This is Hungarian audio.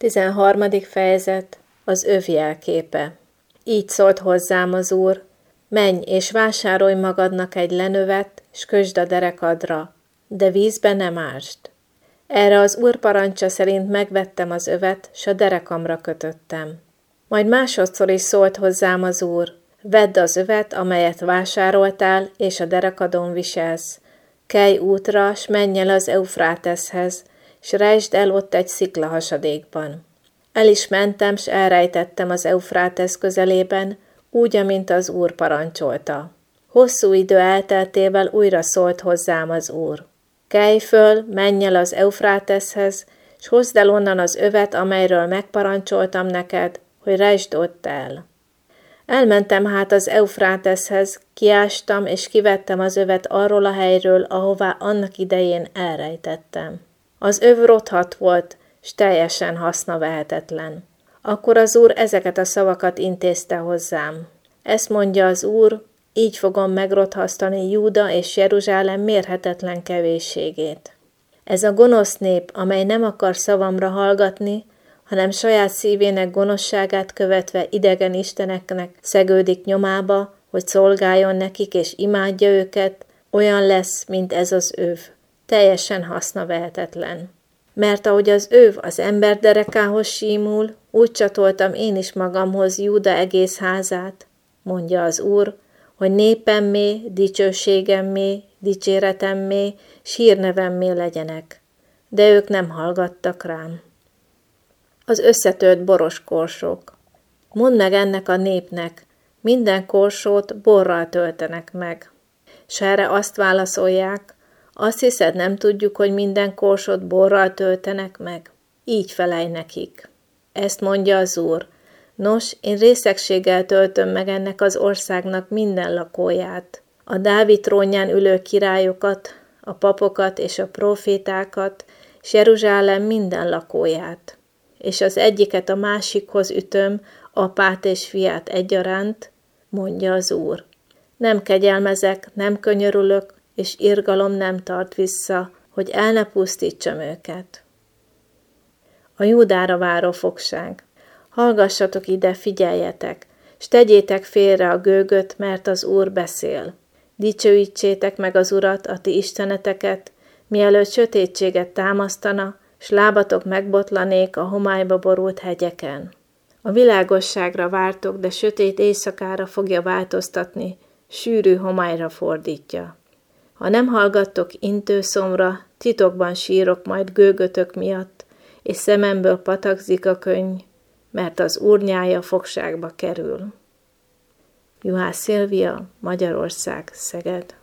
13. fejezet. Az öv jelképe. Így szólt hozzám az Úr: menj és vásárolj magadnak egy lenövet, s kösd a derekadra, de vízbe nem ásd. Erre az Úr parancsa szerint megvettem az övet, s a derekamra kötöttem. Majd másodszor is szólt hozzám az Úr: vedd az övet, amelyet vásároltál, és a derekadon viselsz. Kelj útra, s menj el az Eufráteszhez, s rejtsd el ott egy sziklahasadékban. El is mentem, s elrejtettem az Eufrátesz közelében, úgy, amint az Úr parancsolta. Hosszú idő elteltével újra szólt hozzám az Úr: kelj föl, menj el az Eufráteszhez, s hozd el onnan az övet, amelyről megparancsoltam neked, hogy rejtsd ott el. Elmentem hát az Eufráteszhez, kiástam és kivettem az övet arról a helyről, ahová annak idején elrejtettem. Az öv rothadt volt, s teljesen hasznavehetetlen. Akkor az Úr ezeket a szavakat intézte hozzám. Ezt mondja az Úr: így fogom megrothasztani Júda és Jeruzsálem mérhetetlen kevésségét. Ez a gonosz nép, amely nem akar szavamra hallgatni, hanem saját szívének gonoszságát követve idegen isteneknek szegődik nyomába, hogy szolgáljon nekik és imádja őket, olyan lesz, mint ez az öv, teljesen hasznavehetetlen. Mert ahogy az öv az ember derekához símul, úgy csatoltam én is magamhoz Júda egész házát, mondja az Úr, hogy népemmé, dicsőségemmé, dicséretemmé, s hírnevemmé legyenek. De ők nem hallgattak rám. Az összetört boros korsók. Mondd meg ennek a népnek, minden korsót borral töltenek meg. S erre azt válaszolják: azt hiszed, nem tudjuk, hogy minden korsót borral töltenek meg? Így felelj nekik. Ezt mondja az Úr: nos, én részegséggel töltöm meg ennek az országnak minden lakóját, a Dávid trónján ülő királyokat, a papokat és a prófétákat, és Jeruzsálem minden lakóját. És az egyiket a másikhoz ütöm, apát és fiát egyaránt, mondja az Úr. Nem kegyelmezek, nem könyörülök, és irgalom nem tart vissza, hogy el ne pusztítsam őket. A Júdára váró fogság. Hallgassatok ide, figyeljetek, s tegyétek félre a gőgöt, mert az Úr beszél. Dicsőítsétek meg az Urat, a ti isteneteket, mielőtt sötétséget támasztana, s lábatok megbotlanék a homályba borult hegyeken. A világosságra vártok, de sötét éjszakára fogja változtatni, sűrű homályra fordítja. Ha nem hallgattok intőszomra, titokban sírok majd gőgötök miatt, és szememből patakzik a könny, mert az Úr nyája fogságba kerül. Juhász Szilvia, Magyarország, Szeged.